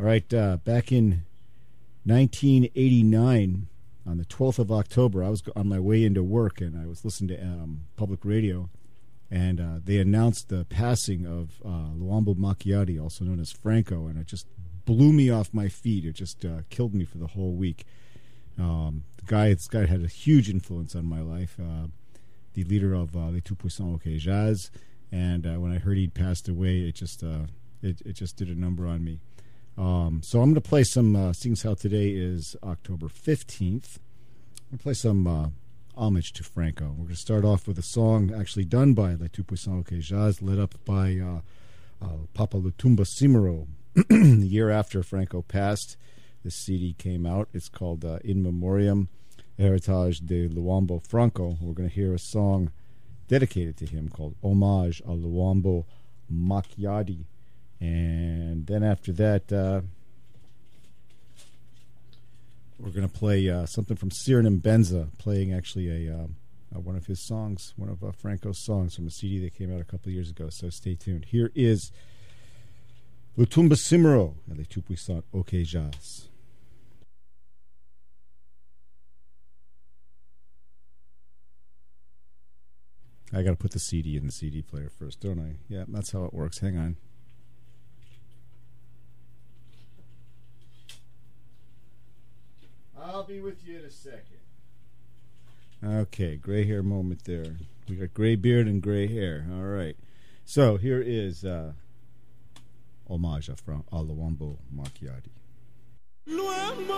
All right, back in 1989, on the 12th of October, I was on my way into work, and I was listening to public radio, and they announced the passing of Luambo Macchiati, also known as Franco, and it just blew me off my feet. It just killed me for the whole week. This guy had a huge influence on my life, the leader of Les Tout-Puissants OK Jazz, and when I heard he'd passed away, it just did a number on me. So I'm going to play some, seeing as how today is October 15th, I'm going to play some homage to Franco. We're going to start off with a song actually done by Les Tout-Puissants OK Jazz, led up by Papa Lutumba Simero. The year after Franco passed, this CD came out. It's called In Memoriam, Heritage de Luambo Franco. We're going to hear a song dedicated to him called Hommage a Luambo Macchiati. And then after that, we're going to play something from Cyrano Benza, playing actually one of his songs, one of Franco's songs from a CD that came out a couple of years ago. So stay tuned. Here is Lutumba Simero and Les Tout-Puissants OK Jazz. I got to put the CD in the CD player first, don't I? Yeah, that's how it works. Hang on. I'll be with you in a second. Okay, gray hair moment there. We got gray beard and gray hair. All right. So here is Hommage a Luambo Macchiati. Luambo,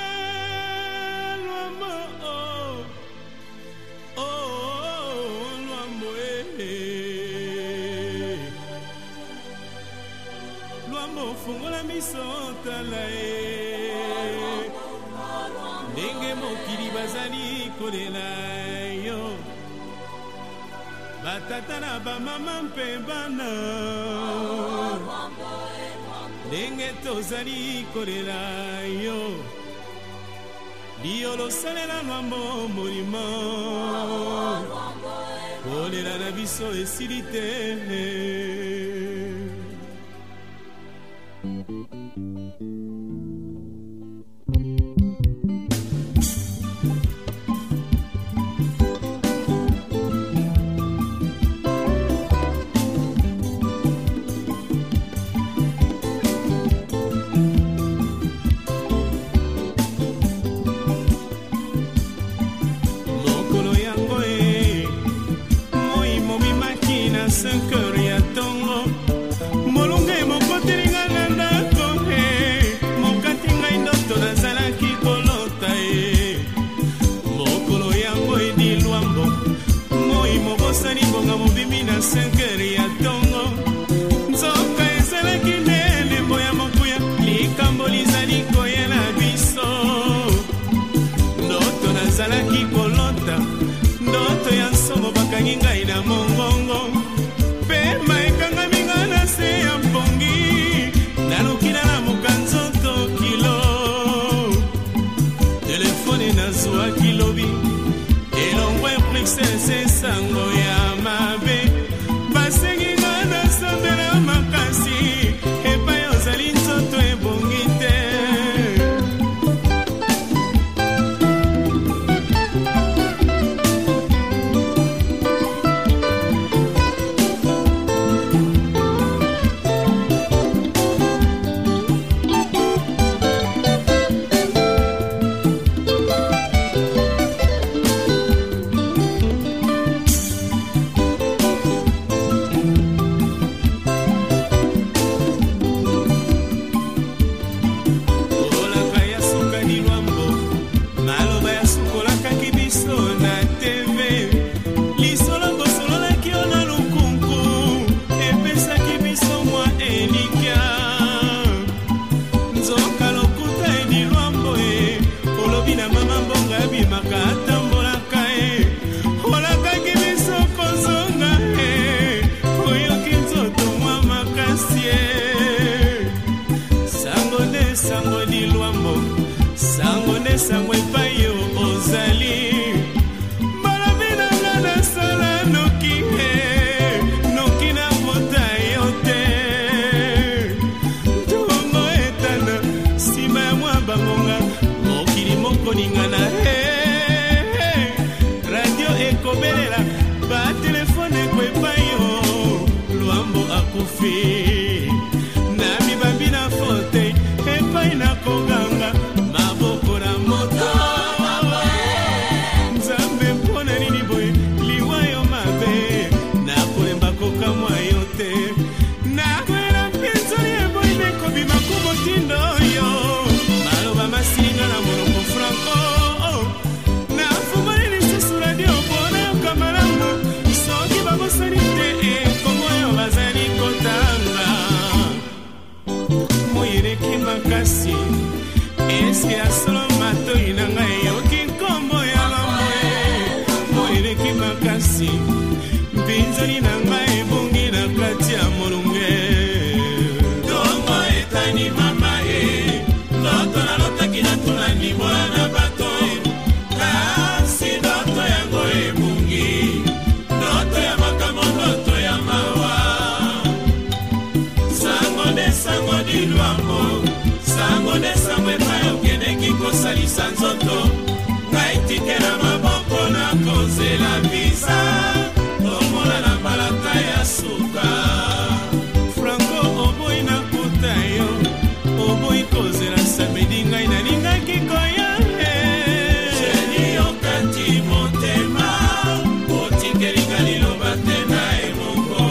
Luambo, Luambo, fungola miso talae. Ndenge mokili bazali kolela yo, batata na bamama mpe bana, ndenge tozali kolela yo, liolo salela Luambo molimo, kolela na biso esili te. Noki na mota yote, tungo etana eske ya solo matoi na ngai yoki nkombo ya lamwe moleleki makasi mpinzani na ngai ebongi na kati ya molunge ntongo etani mama e ndoto nalotaki natulani mwana bato kasi ndoto yango ebongi ndoto ya makambo ndoto ya mawa sango nde sango dilwambo sango nde sango epai okendeki kosalisa nzoto ngai tikela maboko na kozela visa omona na mbalaka ya suka franco oboyi na kuta yo oboyi kozela samedi ngai nalingaki koya jeni okati motema otikelinga liloba te na emongo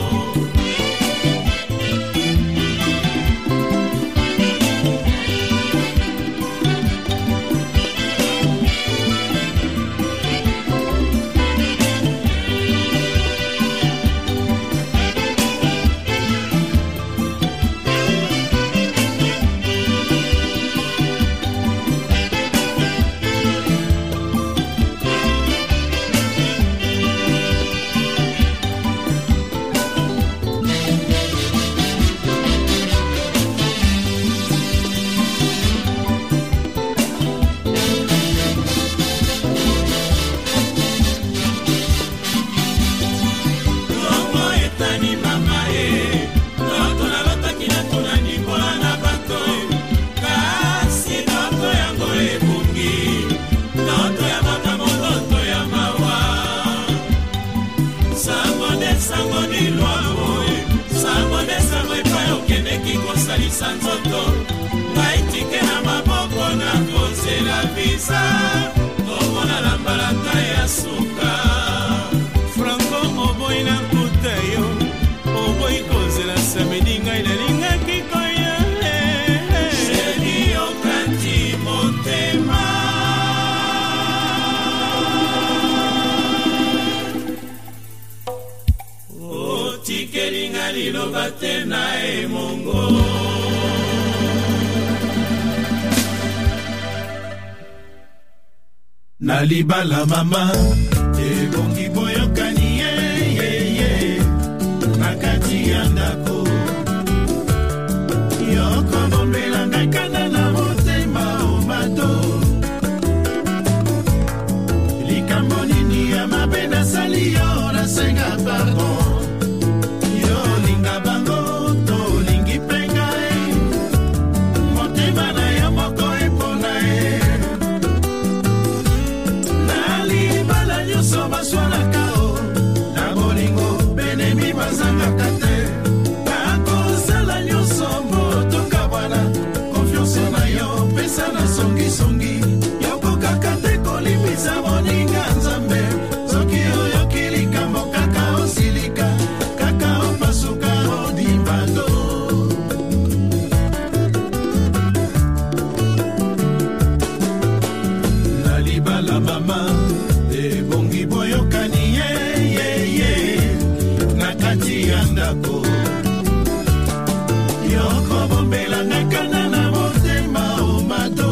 sanzoto ngaitike na maboko na kozela visa omona na mbalaka ya suka franco oboyi na kuta yo oboyi kozela samedi ngai nalingaki koya sheri okati motema otikelinga liloba te na emongo na libala mama ebongi boyokani ye na kati ya ndako yoko bombela ngai kanda na motema omato likambo nini ya mabe nasali yo nasenga pardon yo linga bango tolingi mpe ngai motema na yo moko epona ye baswanaka o na bolingo benemi bazangaka te akozala nyonso motoka bwana konfiance na yo pesa na songisongi yokokaka te kolimbisa moninga nzambe soki oyoki likambo kaka osilika kaka opasuka odibando na libala mama ebongi boyokani ye na kati ya ndako yoko bombela ngakana na motema omato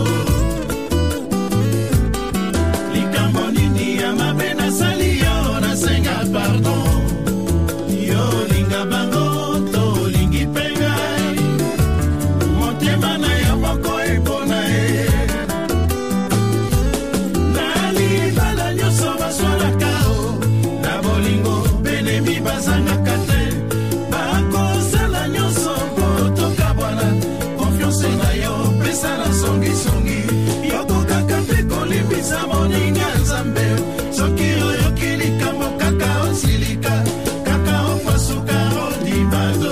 likambo nini ya mabe nasali yo nasenga pardon yo linga bango tolingi mpe ngai motema na yo moko epona ye bazangaka te bakozala nyonso motoka bwana konfiance na yo pesa na songisongi yokokaka mpe kolimbisa moninga nzambe soki oyoki likambo kaka osilika kaka opasuka odibado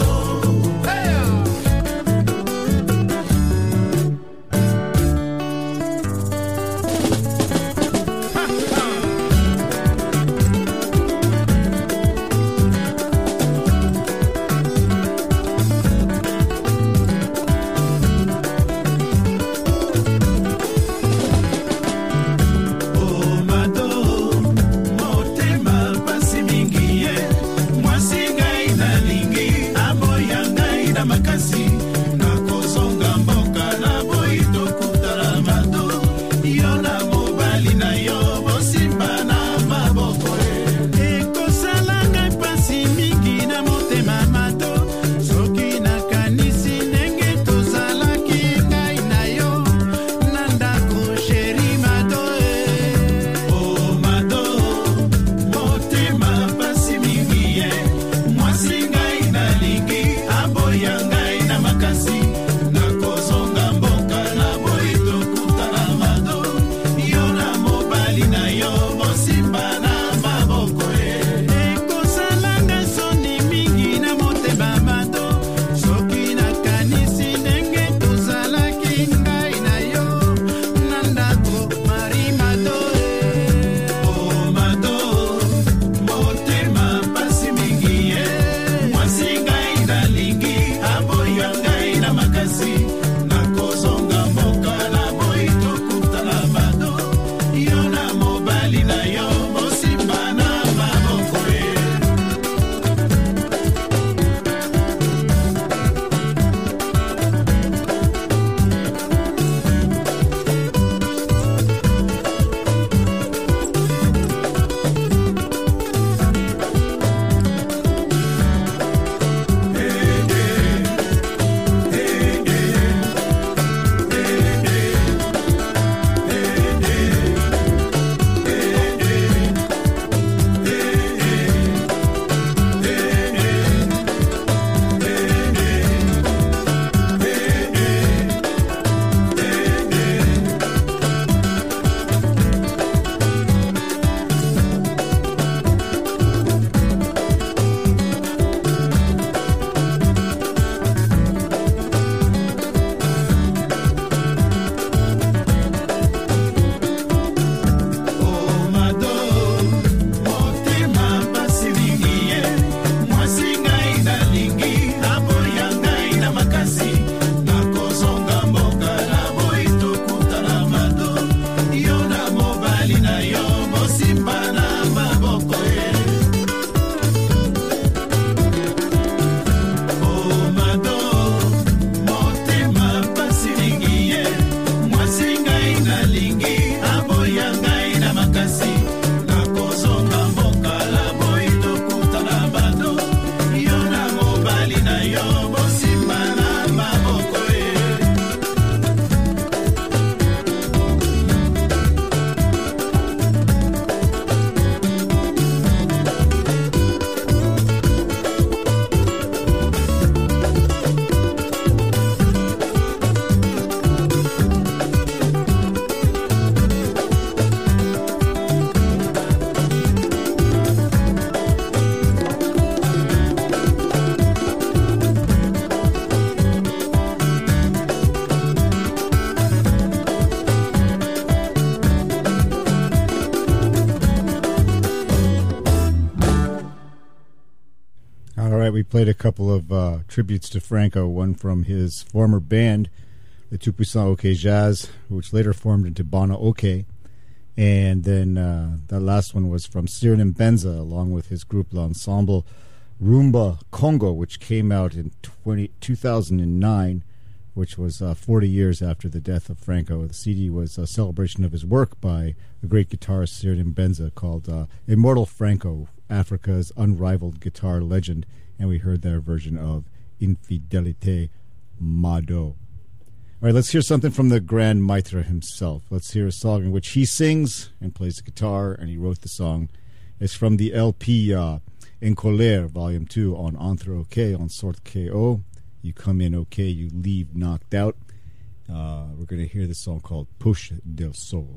we played a couple of tributes to Franco, one from his former band, the Tout Puissant OK Jazz, which later formed into Bana OK. And then that last one was from Cyril Mbenza, along with his group L'Ensemble Rumba Congo, which came out in 2009, which was 40 years after the death of Franco. The CD was a celebration of his work by the great guitarist Cyril Mbenza called Immortal Franco, Africa's unrivaled guitar legend, and we heard their version of Infidelité Mado. All right, let's hear something from the Grand Maître himself. Let's hear a song in which he sings and plays the guitar, and he wrote the song. It's from the LP En Colère, Volume 2, on Entre OK, on Sorte KO. You come in okay, you leave knocked out. We're going to hear this song called Push del Sol.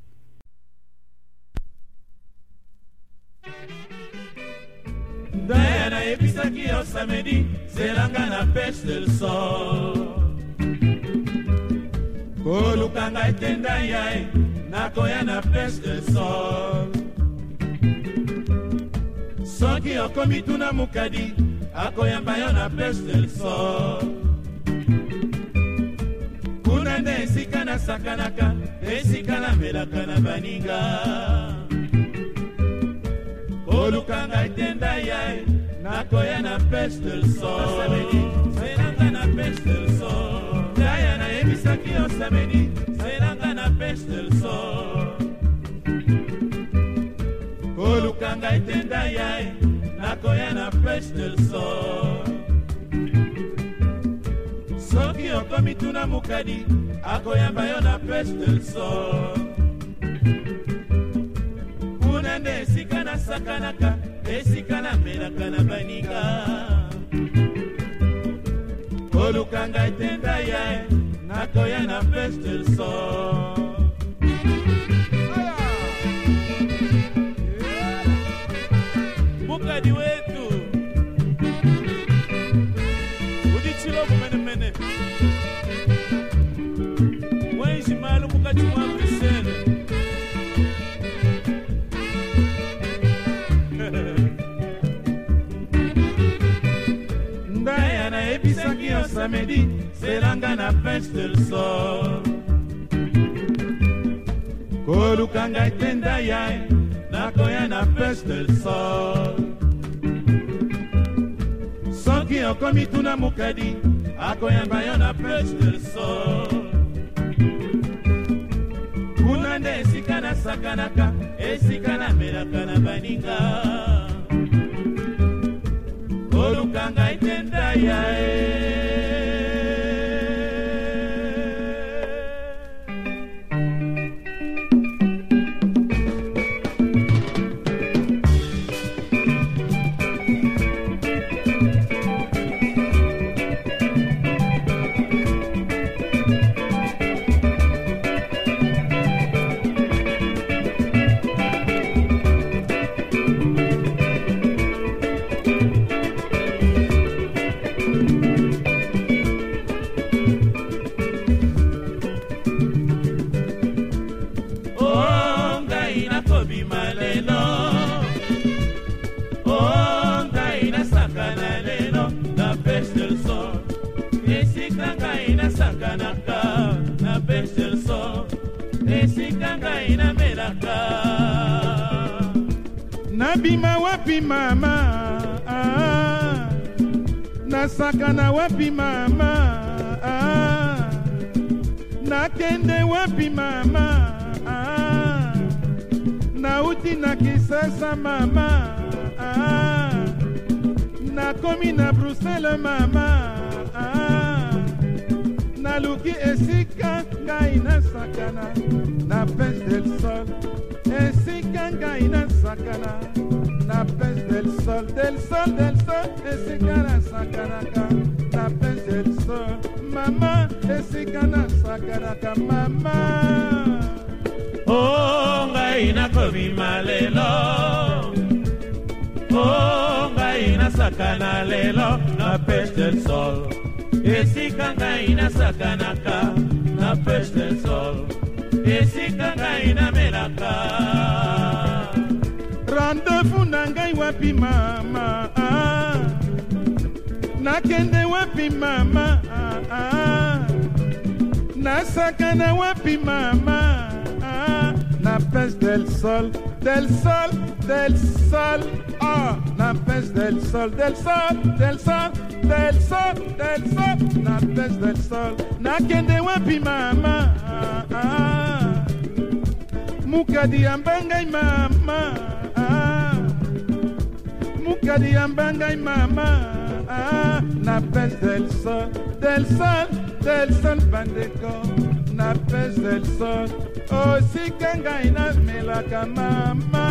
Diana ebisaki yo samedi, zelanga na pêche del sol. Kolukanga etenda yai, nakoya na pêche del sol. Soki okomi tuna mukadi, akoyamba yo na pêche del sol. Kuna nde esika na sakanaka, esika na melaka na baninga. Olukanga itenda yai, nakoya na pêche del sol. Selanga na pêche del sol. Daya na ebisaki yo samedi, selanga na pêche del sol. Olukanga itenda yai, nakoya na pêche del sol. Soki okomi tuna mukadi, akoyamba yo na pêche del sol. Nde esika na sakanaka, esika na melaka na baninga. Kolukanga etenda yae, nakoya na pêche del sol. Mukadi wetu udichilo kumene mene wenji malu mukati mwa kusene. Ebisaki yo samedi, selanga na pêche del sol. Kolukanga etenda yai, nakoya na pêche del sol. Soki okomi tuna mukadi, akoyamba yo na pêche del sol. Kuna nde esika na sakanaka, esika na melaka na baninga. Olukanga itenda yae. Nabima wapi mama, nasakana wapi mama, nakende wapi mama, nauti na Kisasa mama, nakomi na Bruxelles mama, naluki esika ngai nasakana na pêche del sol. Esika ngai nasakana na pêche del sol, del sol, del sol. Esika nasakanaka na pêche del sol. Mama, esika nasakanaka mama. Oh, ngai nakomi malelo. Oh, ngai nasakana lelo na pêche del sol. Esika ngai nasakanaka na pêche del sol. Esika ngai na melaka. Rendez-vous na ngai wapi mama, nakende wapi mama nasakana wapi mama na pes del sol del sol del sol na pes del sol del sol del sol del sol del sol na pes del sol nakende wapi mama mukadi ambangai mama mukadi ambangai mama na pes del sol del sol del sol bandeko na pes del sol osika ngai na melaka mama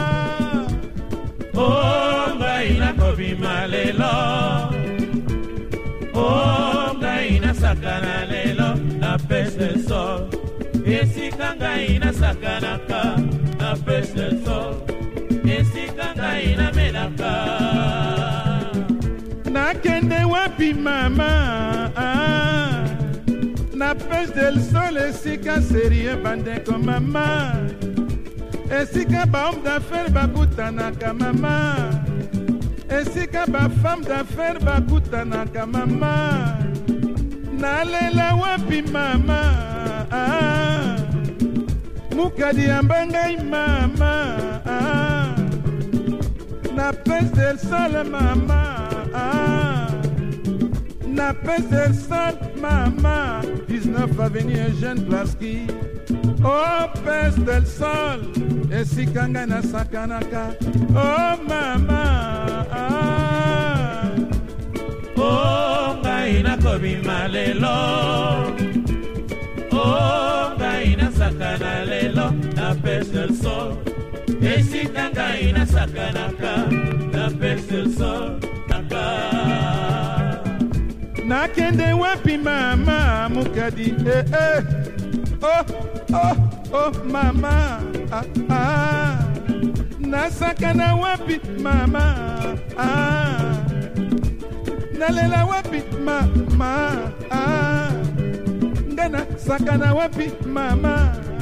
ngai nakobima lelo ngai nasakana lelo na pes del sol esika ngai nasakanaka na pes del sol esika ngai namelaka nakende wapi mama na pes del sol esika serie bandeko mama esika bahomme d'affaires bakutanaka mama esika bafemme d'affaires bakutanaka mama nalela wapi mama mukadi ambangai mama na pes del sol mama na pes del sol mama 19 avenue Eugène Plasky pes del sol esika ngai nasakanaka mama ngai nakobima lelo ngai nasakana lelo na pes del sol esika ngai nasakanaka na pes del sol nakende wapi mama mukadi mama nasakana wapi mama nalela wapi mama ngana sakana wapi mama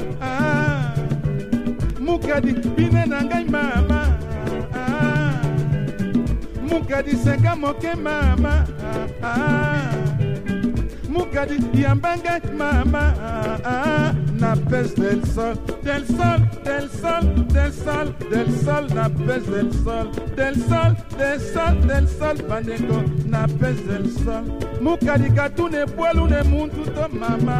mukadi bine na ngai mama mukadi senga moke mama mukadi yambanga mama na pes del sol del sol del sol del sol del sol na pes del sol del sol del sol del sol bandeko na pes del sol mukadi katune bwelu ne muntu to mama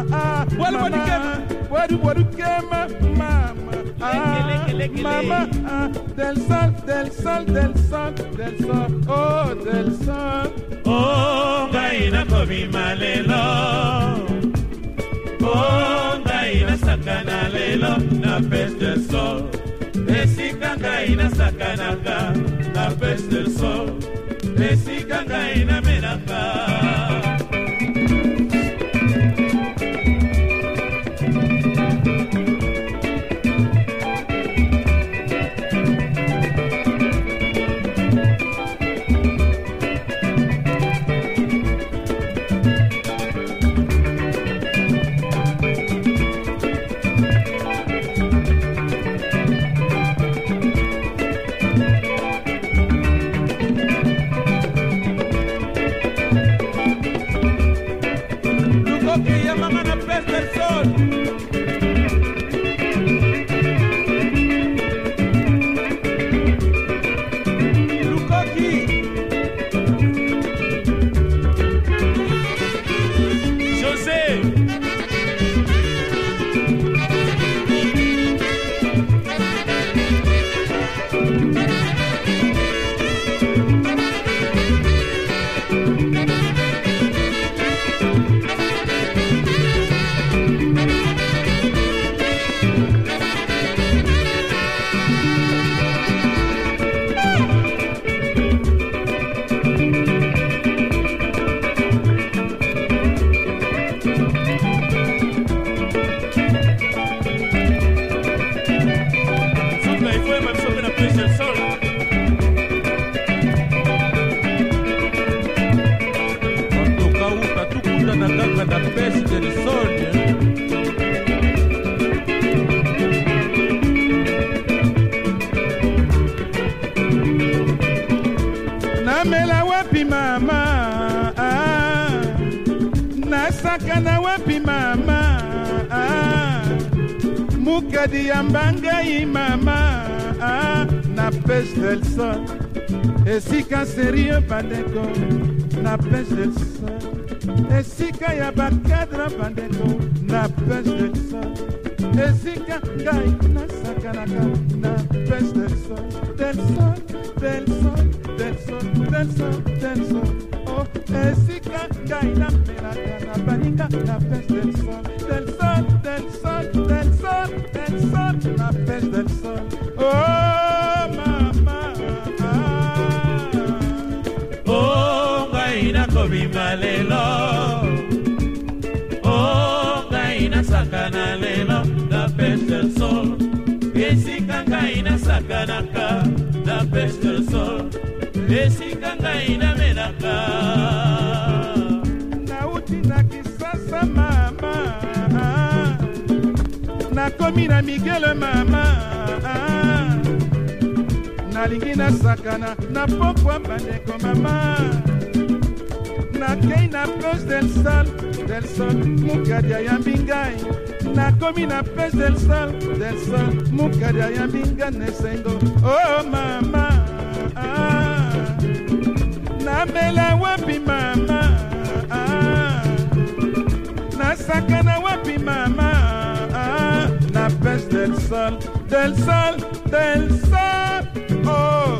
bwelu kema mama mama del sol del sol del sol del sol del sol ngai nakobima lelo ngai nasakana lelo na pes del sol esika ngai nasakanaka na pes del sol esika ngai namelaka wapi mama mukadi ya mbangai mama na pêche del sol esika sérieux bandeko na pêche del sol esika ya bakadra bandeko na pêche del sol esika ngai nasakanaka na pêche del sol del sol del sol del sol del sol del sol oh esika ngai namelaka na baninga na pêche del sol del sol del sol del sol del sol na pêche del sol oh mama oh ngai nakobima lelo oh ngai nasakana lelo na pêche del sol esika ngai nasakanaka na pêche del sol esika ngai namelaka nauti na kisasa mama nakomi na migele mama nalingi nasakana na pokwa bandeko mama nakei na pêche del sol mukadi ayambi ngai nakomi na pêche del sol mukadi ayambi ngai nesengo oh mama namela wapi mama nasakana wapi mama na pêche del sol oh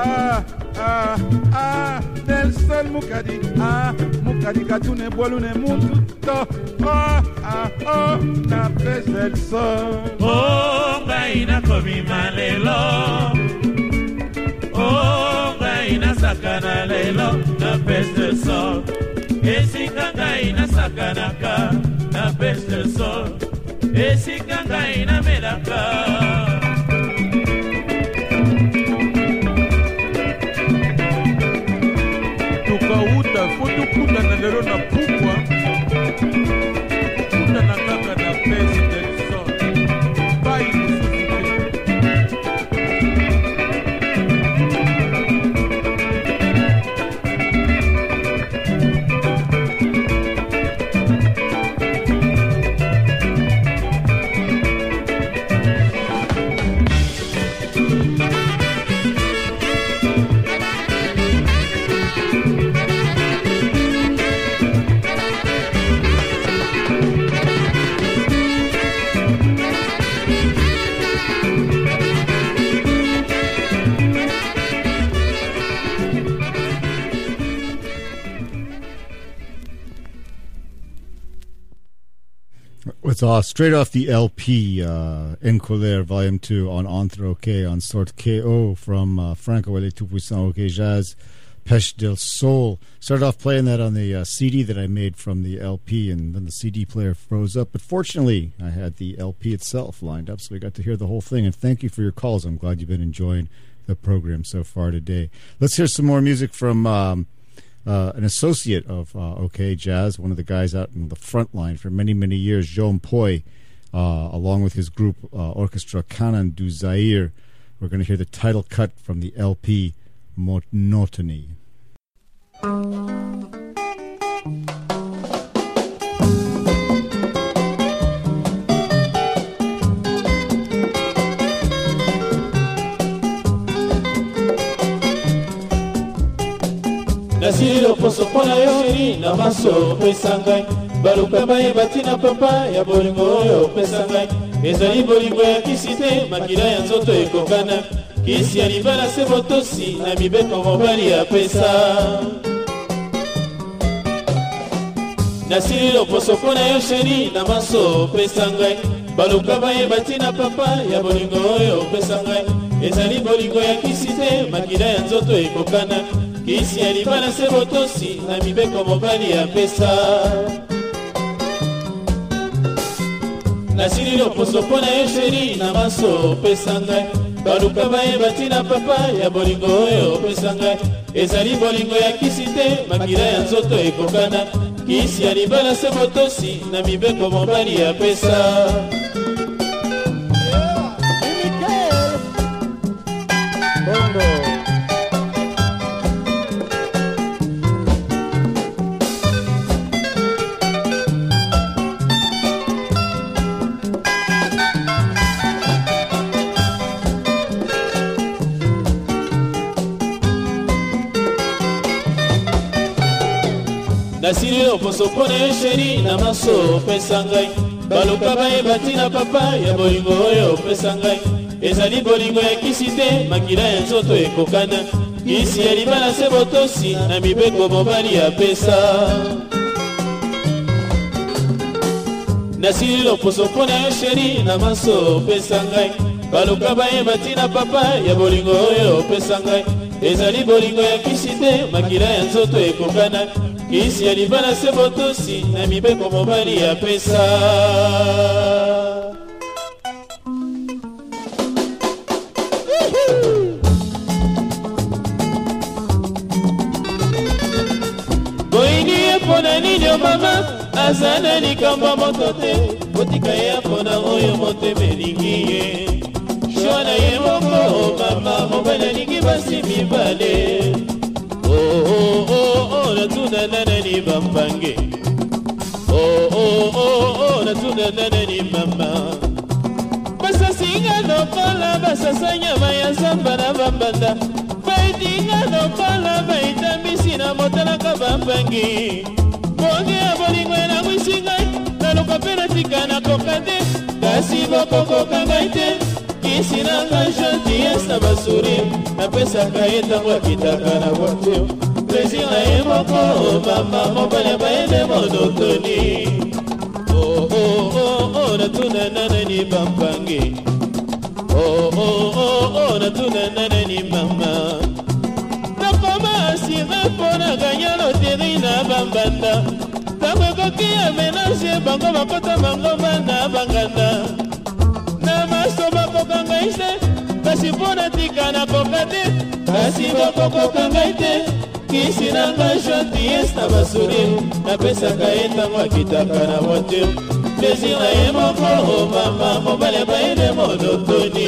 del sol mukadi mukadi katune bolune muntu to oh na pêche del sol oh ngai nakobima lelo oh ngai nasakana lelo na pêche del sol esika ngai nasakanaka na pêche del sol esika ngai namelaka tukauta fotukutana lelo na pupwa tukutana kaka na pêche del sol bai It's straight off the LP, En Colère, Volume 2, on Entre OK, on Sort KO from Franco Elle est tout puissant OK Jazz, Pêche del Sol. Started off playing that on the CD that I made from the LP, and then the CD player froze up. But fortunately, I had the LP itself lined up, so we got to hear the whole thing. And thank you for your calls. I'm glad you've been enjoying the program so far today. Let's hear some more music from an associate of OK Jazz, one of the guys out in the front line for many, many years, Joan Poi, along with his group Orchestra Canon du Zaire. We're going to hear the title cut from the LP, Monotony. nasilo poso pona yo sheri na maso pesa ngai baluka bayeba tina papa ya bolingo oyo pesa ngai ezali bolingo ya kisi te makila ya nzoto ekokana kisi ya libala se botosi na mibeko mobali ya pesa nasilo poso pona yo sheri na maso pesa ngai baluka bayeba tina papa ya bolingo oyo pesa ngai ezali bolingo ya kisi te makila ya nzoto ekokana kisi ya libala se botosi na mibeko mobali ya pesa nasili loposo mpona yo sheri na maso pesa ngai baluka bayeba tina papa ya bolingo oyo pesa ngai ezali bolingo ya kisi te makila ya nzoto ekokana kisi ya libala se botosi na mibeko mobali ya pesa nasili loposo mpo na yo sheri na maso opesa ngai baluka bayeba ntina papa ya bolingo oyo opesa ngai ezali bolingo ya kisi te makila ya nzoto ekokana kisi ya libala se botosi na mibeko mobali apesa nasili loposo mpo na yo sheri na maso opesa ngai baluka bayeba ntina papa ya bolingo oyo opesa ngai ezali bolingo ya kisi te makila ya nzoto ekokana kisi ya libala se botosi na mibeko mobali apesa boyini ye mpona nini yo mama aza na likambo ya moto te botika ye mpona oyo motema elingi ye shwa na ye moko mama mobali alingi basi mibale natuna nanani bambange natuna nanani mama basasinga lokola basasa nyama ya zamba na bambanda baitinga lokola baitambisi na motalaka bambange bonge ya bolingo elangwisi ngai naluka mpe natika nakoka te kasi bokokoka ngai te kisi na ngai gentillesse na basuri napesaka ye ntango akitaka na voiture plaisir na ye moko mama mobali bayende monotoni natuna nanani bambange natuna nanani mama nakoma asire mpo na ganya loteri na bambanda ntango ekoki ya menage bango bakota mangoma na banganda na maso bakoka ngai te kasi mpo natika nakoka te kasi bokokoka ngai te kisi na ngai gentillesse na basourire napesaka ye ntango akitaka na voiture plaisir na ye moko mama mobali bayende monotoni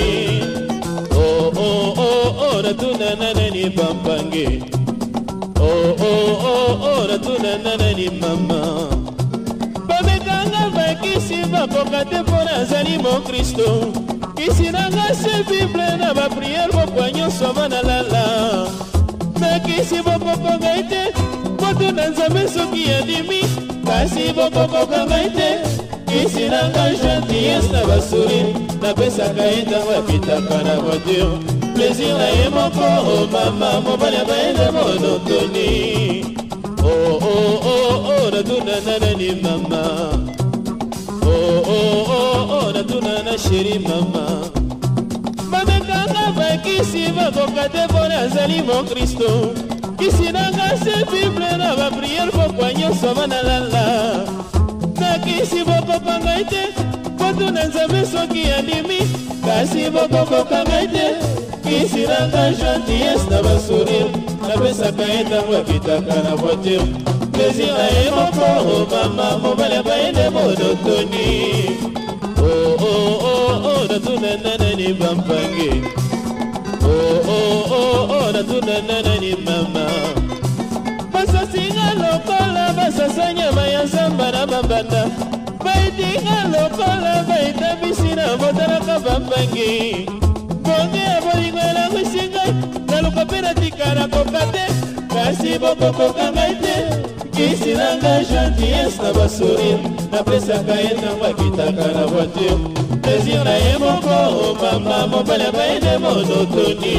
natuna nanani bambange natuna nanani mama bamekanga bakisi bakoka te mpo nazali mokristo kisi na ngai se bible na bapriere bokwa nyonso banalala nakisi bokoka ngai te moto na nzambe soki yandimi kasi bokokoka ngai te kisi na ngai gentillesse na basourire napesaka ye ntango apitaka na voiture plaisir na ye moko mama mobali bayende monotoni natuna nanani mama natuna na sheri mama bamekanga bakisi bakoka te mpo nazali mokristo kisi na ngai se bible na bapriere pokwa nyonso banalala nakisi bokoka ngai te mpotu na nzambe soki yandimi kasi bokokoka ngai te kisi na ngai gentillesse na basourire napesaka ye ntango akitaka na voiture plaisir na ye moko mama mobali bayende monotoni natuna nanani bambange natuna nanani mama basasinga lokola basasa nyama ya zamba na bambanda baitinga lokola baitambisi na motalaka bambange bonge ya bolingo elangwisi ngai naluka mpe natika nakoka te kasi bokokoka ngai te kisi na ngai gentillesse na basourire napesaka ye ntango akitaka na voiture plaisir na ye moko mama mobali bayende monotoni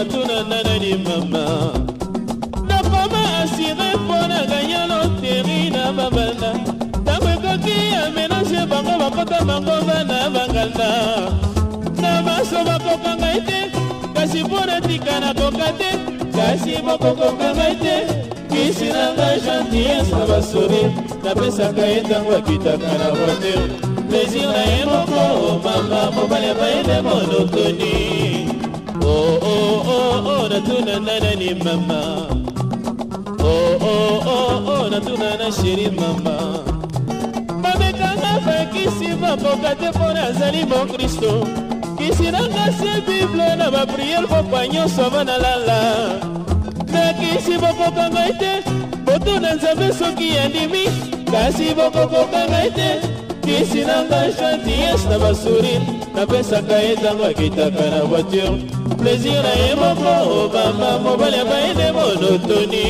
natuna nanani mama nakoma asire mpona ganya loteri na babanda ntango ekoki ya menage bango bakota bango bana banganda na maso bakokanga ete kasi mpona tika nakoka te kasi bokokokanga ete kisi nanga gentillesse na basourire napesaka ye ntango akitaka na voiture plaisir na ye moko mama mobali abayende monotoni natuna nanani mama natuna na sheri mama babekanga bakisi bakoka te mpona azali bon kristo kisi nanga se bible na bapriere pokwa nyonso banalala nakisi bokokanga ete botuna nzambe soki yandimi kasi bokokokanga ete kisi nanga gentillesse na basourire napesaka ye ntango akitaka na voiture plaisir na ye moko obama mobali abayende monotoni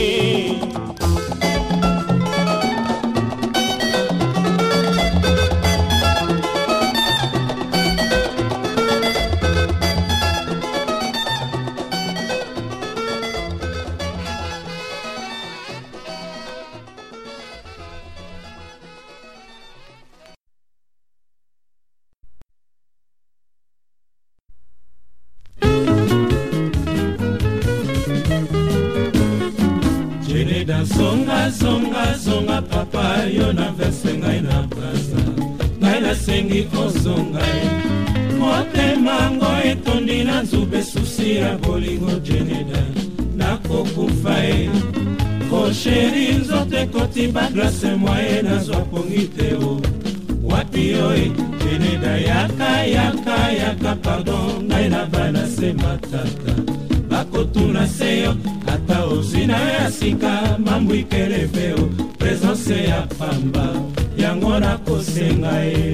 zonga papa yo na verse ngai na brasa ngai nasengi ozongai motema ngo etondi na nzube susi ya bolingo jeneda nakokufa ye kosheri nzoto ekoti bagrase mwaye nazwa pongi te o wapi yo e jeneda yaka pardon ngai na bana se matata bakotuna seyo ata ozina ya sika mambwikeleveo presence ya pamba yango nakosenga ye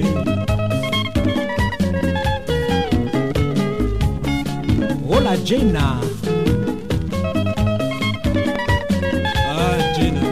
Hola Jena Jena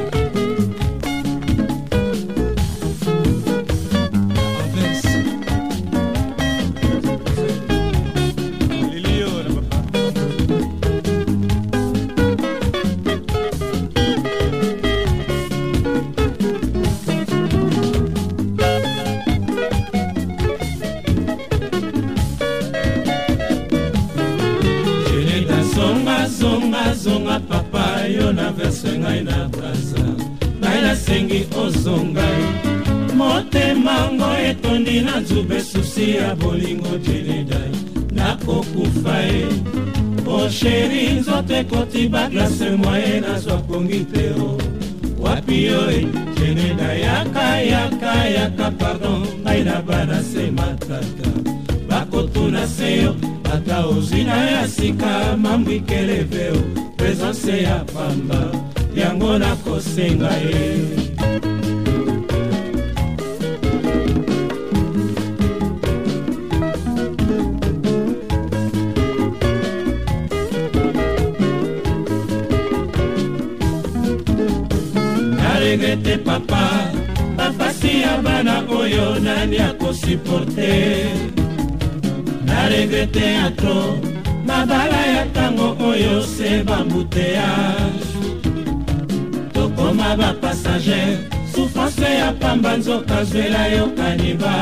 zonga papa yo na verse ngai na brasa ngai nasengi ozongai motema ngo etondi na nzube susi ya bolingo jeneda nakokufa ye osheri nzoto ekoti baglase mwaye nazwa pongi te o wapi yo e jeneda yaka pardon ngai na bana se matata bakotuna seyo ata ozina ya sika mambwikeleveo presence ya pamba yango nakosenga ye naregrete papa bapasi ya bana oyo nani akosiporte naregrete atro mabala ya tango oyo se bambuteyage tokoma bapassagere souffrance ya pamba nzoka zwela yo kaniba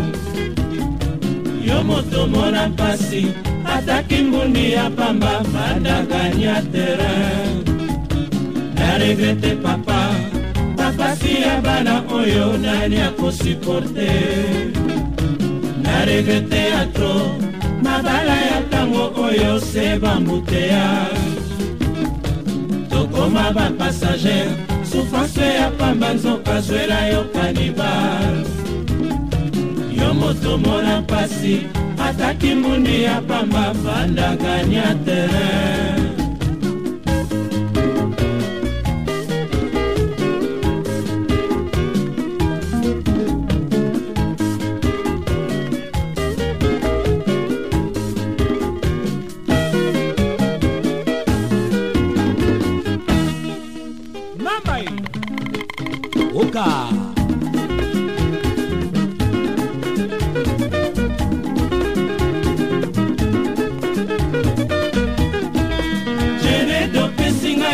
yo moto mona mpasi ataki mbundi ya pamba bandaganya terrain naregrete papa bapasi ya bana oyo nani akosiporte naregrete atro mabala ya tango oyo se bambuteyage tokoma bapassagere souffrance ya pamba nzoka zwela yo kanibal yo moto mona mpasi ataki mbundi ya pamba bandaganya terrain Oka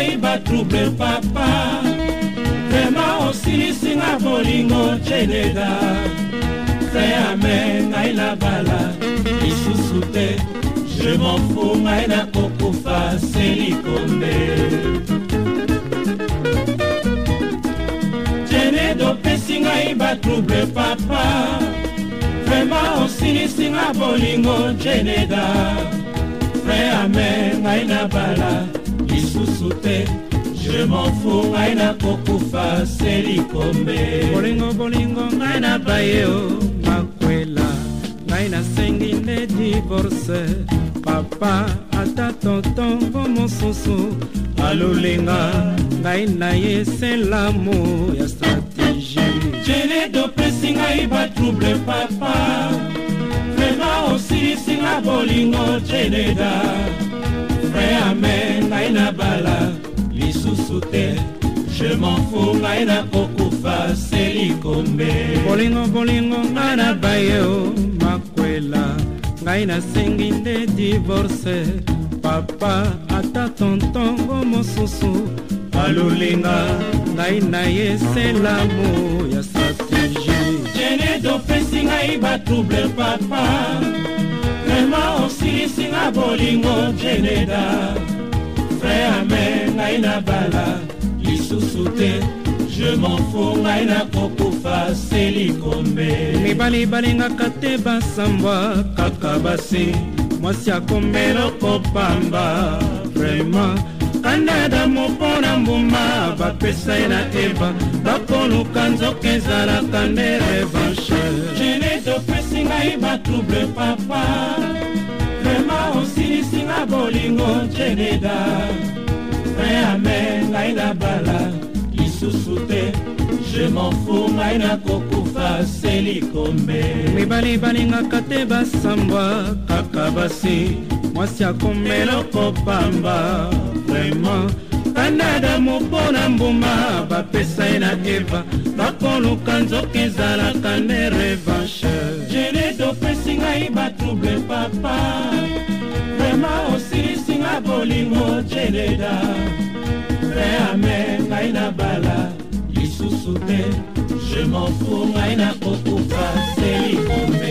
ngai batrouble papa vraimen osilisi nga bolingo jeneda freame ngai na bala lisusu te je m'en fous ngai nakokufa selikombe jeneda opesi ngai batrouble papa vraimen osilisi nga bolingo jeneda freame ngai na bala lisusu te je m'en fous ngai nakokufa selikombe bolingo ngai na bayeo makwela ngai nasengi nde divorce papa ata tontongo mosusu alolinga ngai na ye c'est l'amour ya stratégie jene dopesi ngai batrouble papa vraimen osilisi nga bolingo jeneda freame ngai na bala lisusu te je m'en fous ngai nakokufa selikombe bolingo ngai na bayeo makwela ngai nasengi nde divorce papa ata tontongo mosusu alolinga ngai na ye c'est l'amour ya stratégie jene dopesi ngai batrouble papa vraimen osilisi nga bolingo jeneda freame ngai na bala lisusu te je m'en fous ngai nakokufa selikombe mibali balingaka te basambwa kaka basi mwasi akomela kopamba vraimen kandada mopona mbuma bapesa ye na eva bakoluka nzoka ezalaka nde revanche jene topesi ngai batrouble papa vraimen osilisi nga bolingo jeneda freame ngai na bala lisusu te je m'en fous ngai nakokufa selikombe mibali balingaka te basambwa kaka basi mwasi akomela kopamba vraimen kandada mopona mbuma bapesa ye na eva bakoluka nzoka ezalaka nde revanche jene topesi ngai batrouble papa vraimen osilisi nga bolingo jeneda freame ngai na bala lisusu te je m'en fous ngai nakokufa selikombe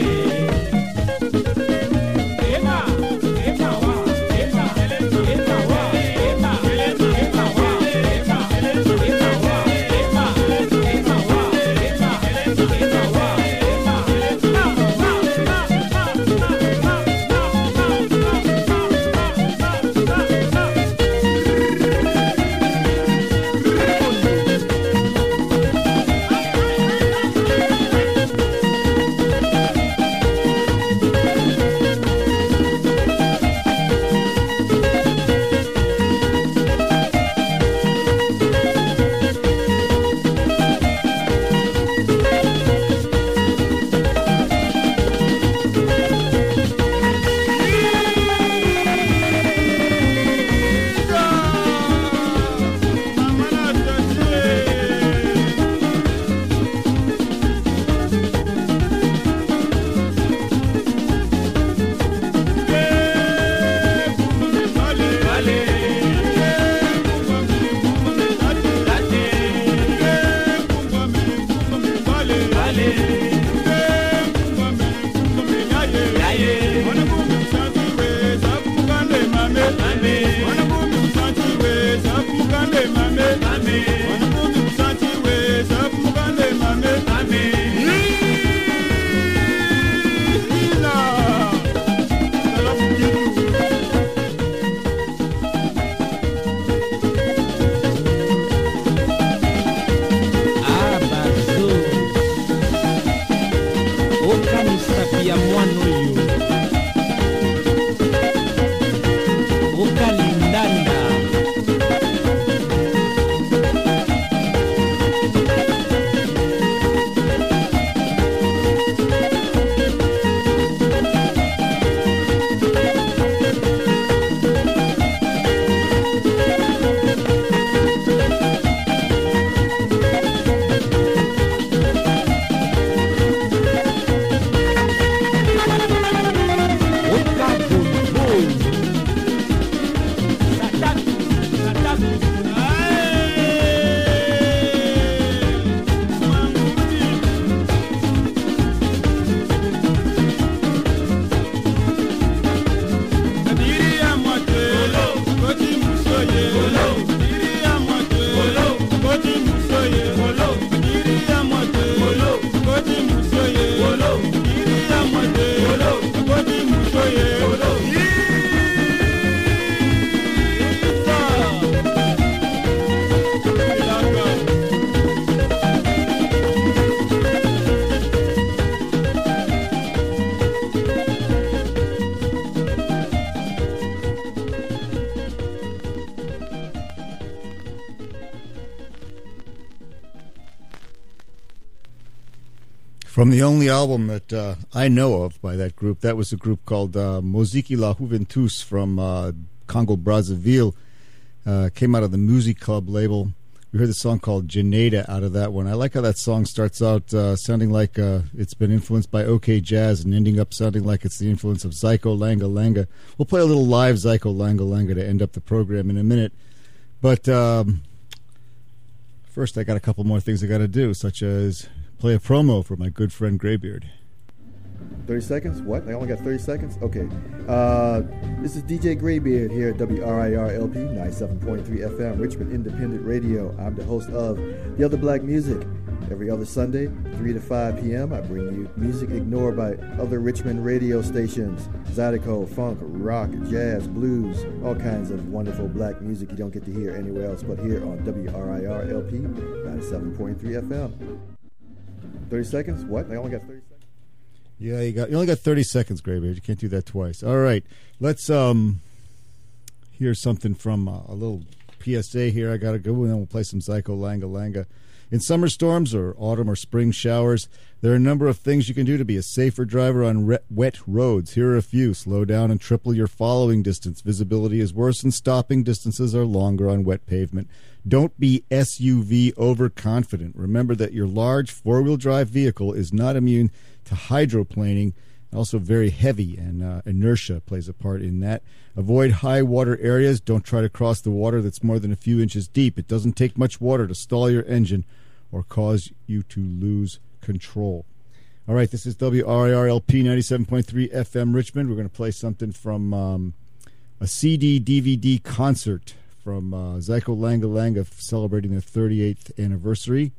From the only album that I know of by that group, that was a group called Moziki La Juventus from Congo Brazzaville. Came out of the Music Club label. We heard the song called Janeda out of that one. I like how that song starts out sounding like it's been influenced by OK Jazz and ending up sounding like it's the influence of Zyko Langa Langa. We'll play a little live Zyko Langa Langa to end up the program in a minute. But first I got a couple more things I got to do, such as play a promo for my good friend Graybeard. 30 seconds? What? I only got 30 seconds? Okay. This is DJ Graybeard here at WRIR-LP 97.3 FM, Richmond Independent Radio. I'm the host of The Other Black Music. Every other Sunday, 3 to 5 p.m., I bring you music ignored by other Richmond radio stations. Zydeco, funk, rock, jazz, blues, all kinds of wonderful black music you don't get to hear anywhere else but here on WRIR-LP 97.3 FM. 30 seconds? What? I only got 30 seconds. Yeah, you only got 30 seconds, Graybeard. You can't do that twice. All right, let's hear something from a little PSA here. I got to go, and then we'll play some Zyko Langa Langa. In summer storms or autumn or spring showers, there are a number of things you can do to be a safer driver on wet roads. Here are a few. Slow down and triple your following distance. Visibility is worse and stopping distances are longer on wet pavement. Don't be SUV overconfident. Remember that your large four-wheel drive vehicle is not immune to hydroplaning, also very heavy, and inertia plays a part in that. Avoid high water areas. Don't try to cross the water that's more than a few inches deep. It doesn't take much water to stall your engine or cause you to lose control. All right, this is WRIR-LP 97.3 FM Richmond. We're going to play something from a CD-DVD concert from Zyko Langa Langa celebrating their 38th anniversary.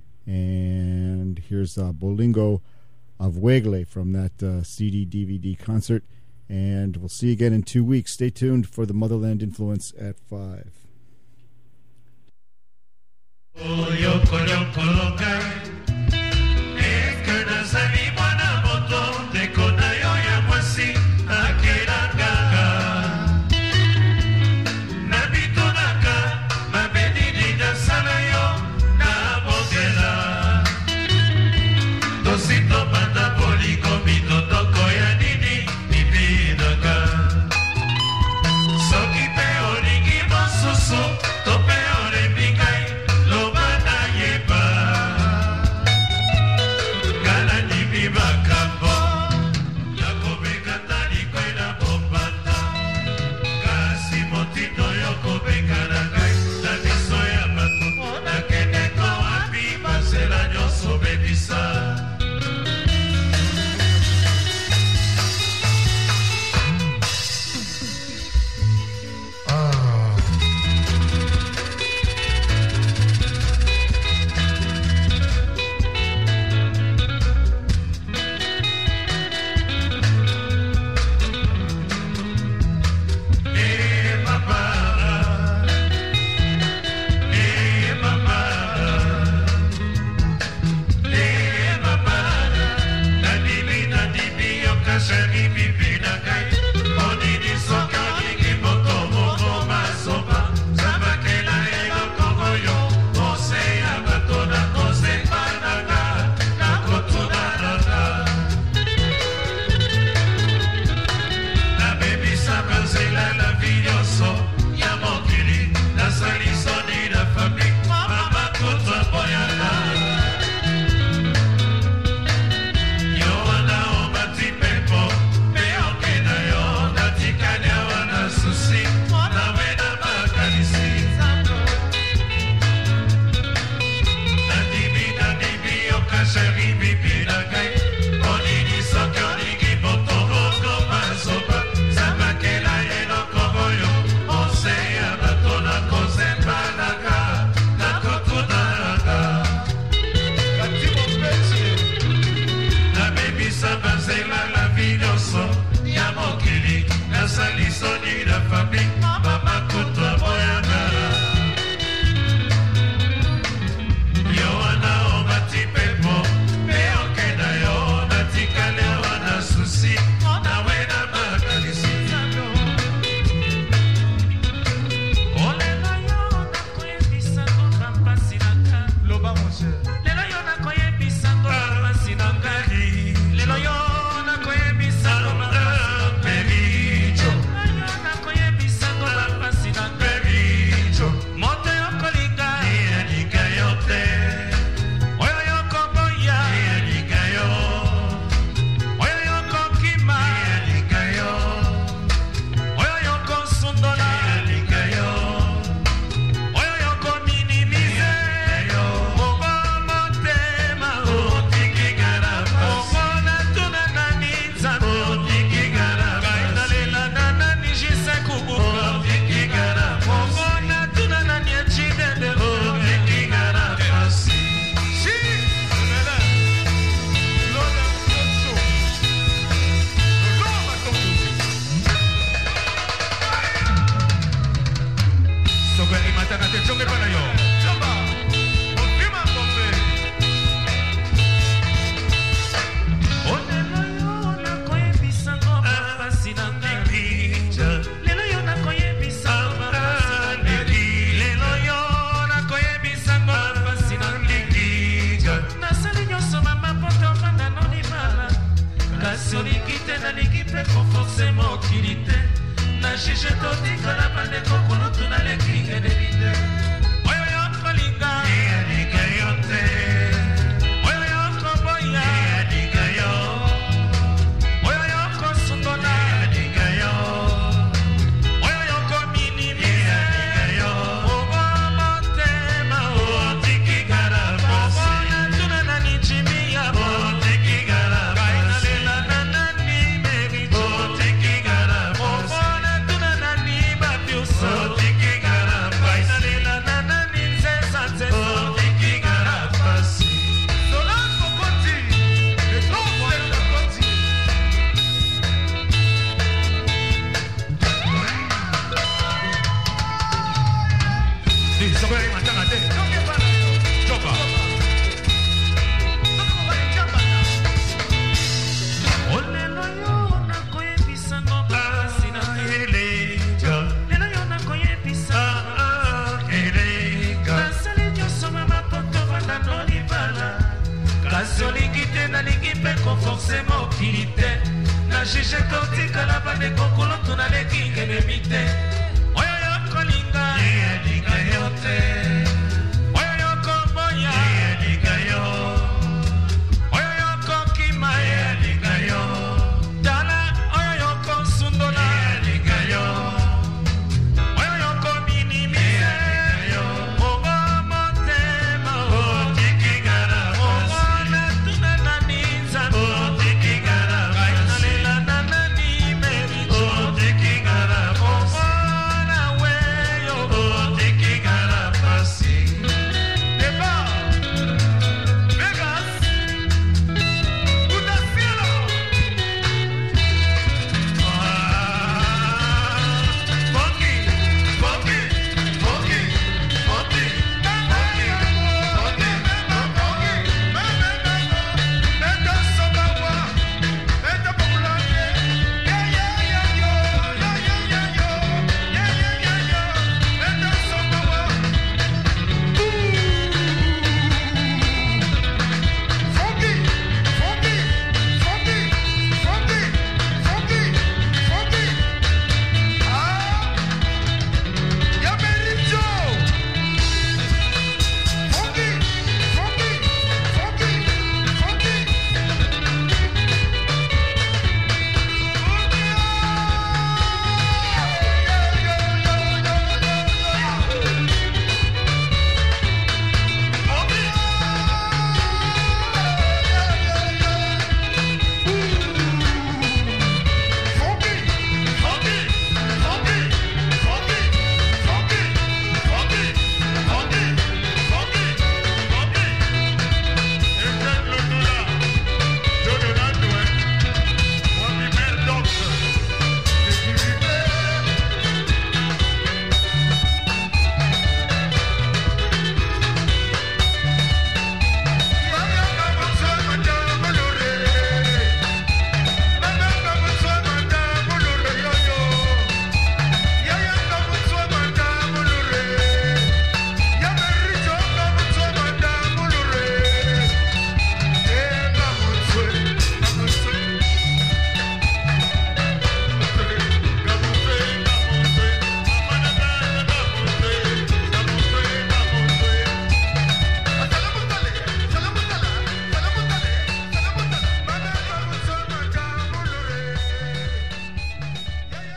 And here's Bolingo Avwegle from that CD-DVD concert. And we'll see you again in 2 weeks. Stay tuned for the Motherland Influence at 5. Be Sokari matana te chonge pana yo. Chomba. Opima kombe. Olelo yo na koyebisa ngoma pasi na ngai. Lelo yo na koyebisa ngoma pasi na ngai. Lelo yo na koyebisa ngoma pasi na ngai. Nasali nyonso mama poto vanda no libala. Kasi olingi te nalingi mpe koforce mokili te. Na juge totikala bandeko kulutu naleki ngedeli te. Oyo yo kolinga eyalinga yo te. Oyo yo koboya eyalinga yo. Oyo yo kosundola eyalinga yo. Oyo yo kominimi eyalinga yo. Obo motema otiki garabasi. Obo natuna na nichimi ya otiki garabasi. Kainalela na nani merito otiki garabasi. Forcément utilité, na juge kotika la bande